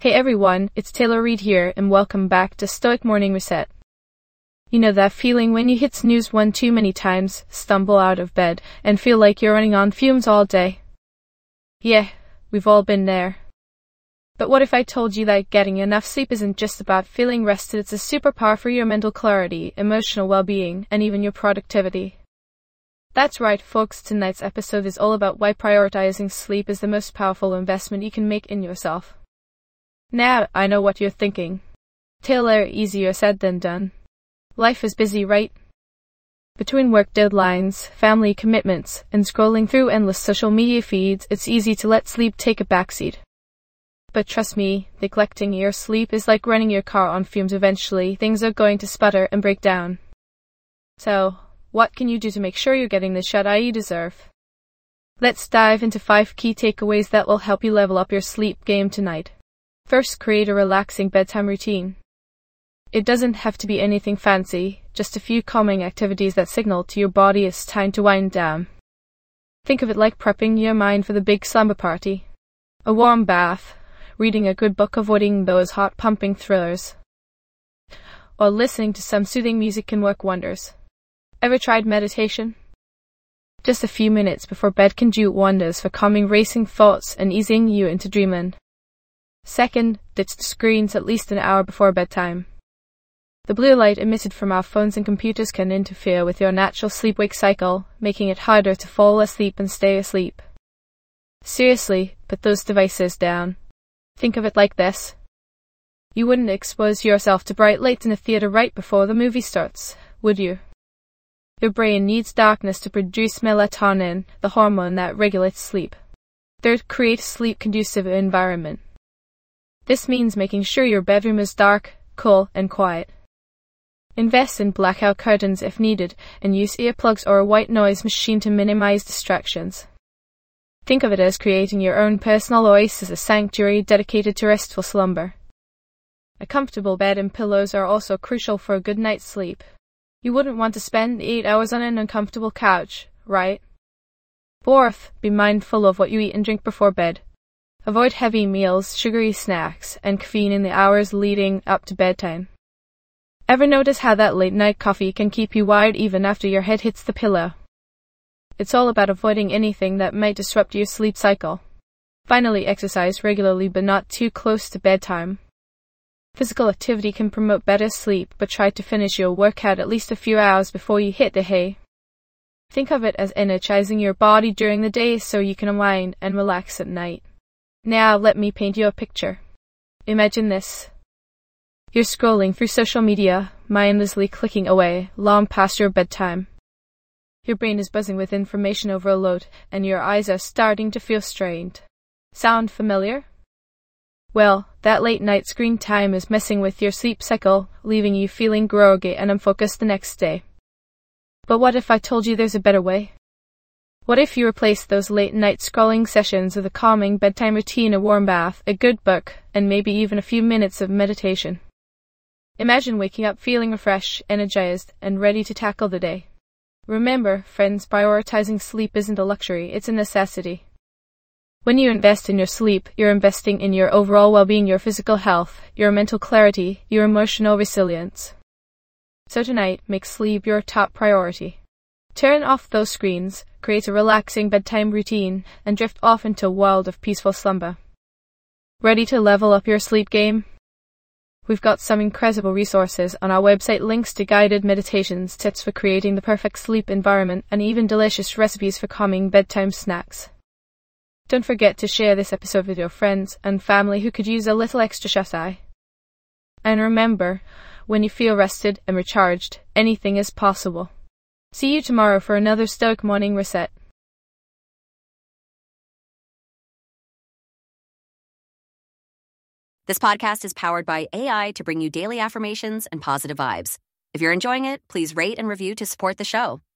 Hey everyone, it's Taylor Reid here, and welcome back to Stoic Morning Reset. You know that feeling when you hit snooze one too many times, stumble out of bed, and feel like you're running on fumes all day? Yeah, we've all been there. But what if I told you that getting enough sleep isn't just about feeling rested, it's a superpower for your mental clarity, emotional well-being, and even your productivity? That's right, folks, tonight's episode is all about why prioritizing sleep is the most powerful investment you can make in yourself. Now, I know what you're thinking. Taylor, easier said than done. Life is busy, right? Between work deadlines, family commitments, and scrolling through endless social media feeds, it's easy to let sleep take a backseat. But trust me, neglecting your sleep is like running your car on fumes. Eventually, things are going to sputter and break down. So, what can you do to make sure you're getting the shut-eye you deserve? Let's dive into 5 key takeaways that will help you level up your sleep game tonight. First, create a relaxing bedtime routine. It doesn't have to be anything fancy, just a few calming activities that signal to your body it's time to wind down. Think of it like prepping your mind for the big slumber party. A warm bath, reading a good book, avoiding those heart-pumping thrillers, or listening to some soothing music can work wonders. Ever tried meditation? Just a few minutes before bed can do wonders for calming racing thoughts and easing you into dreamland. Second, ditch the screens at least an hour before bedtime. The blue light emitted from our phones and computers can interfere with your natural sleep-wake cycle, making it harder to fall asleep and stay asleep. Seriously, put those devices down. Think of it like this. You wouldn't expose yourself to bright lights in a theater right before the movie starts, would you? Your brain needs darkness to produce melatonin, the hormone that regulates sleep. Third, create a sleep-conducive environment. This means making sure your bedroom is dark, cool, and quiet. Invest in blackout curtains if needed, and use earplugs or a white noise machine to minimize distractions. Think of it as creating your own personal oasis, a sanctuary dedicated to restful slumber. A comfortable bed and pillows are also crucial for a good night's sleep. You wouldn't want to spend 8 hours on an uncomfortable couch, right? Fourth, be mindful of what you eat and drink before bed. Avoid heavy meals, sugary snacks, and caffeine in the hours leading up to bedtime. Ever notice how that late-night coffee can keep you wired even after your head hits the pillow? It's all about avoiding anything that might disrupt your sleep cycle. Finally, exercise regularly but not too close to bedtime. Physical activity can promote better sleep, but try to finish your workout at least a few hours before you hit the hay. Think of it as energizing your body during the day so you can unwind and relax at night. Now let me paint you a picture. Imagine this. You're scrolling through social media, mindlessly clicking away, long past your bedtime. Your brain is buzzing with information overload, and your eyes are starting to feel strained. Sound familiar? Well, that late-night screen time is messing with your sleep cycle, leaving you feeling groggy and unfocused the next day. But what if I told you there's a better way? What if you replace those late-night scrolling sessions with a calming bedtime routine, a warm bath, a good book, and maybe even a few minutes of meditation? Imagine waking up feeling refreshed, energized, and ready to tackle the day. Remember, friends, prioritizing sleep isn't a luxury, it's a necessity. When you invest in your sleep, you're investing in your overall well-being, your physical health, your mental clarity, your emotional resilience. So tonight, make sleep your top priority. Turn off those screens, create a relaxing bedtime routine, and drift off into a world of peaceful slumber. Ready to level up your sleep game? We've got some incredible resources on our website, links to guided meditations, tips for creating the perfect sleep environment, and even delicious recipes for calming bedtime snacks. Don't forget to share this episode with your friends and family who could use a little extra shut-eye. And remember, when you feel rested and recharged, anything is possible. See you tomorrow for another Stoic Morning Reset. This podcast is powered by AI to bring you daily affirmations and positive vibes. If you're enjoying it, please rate and review to support the show.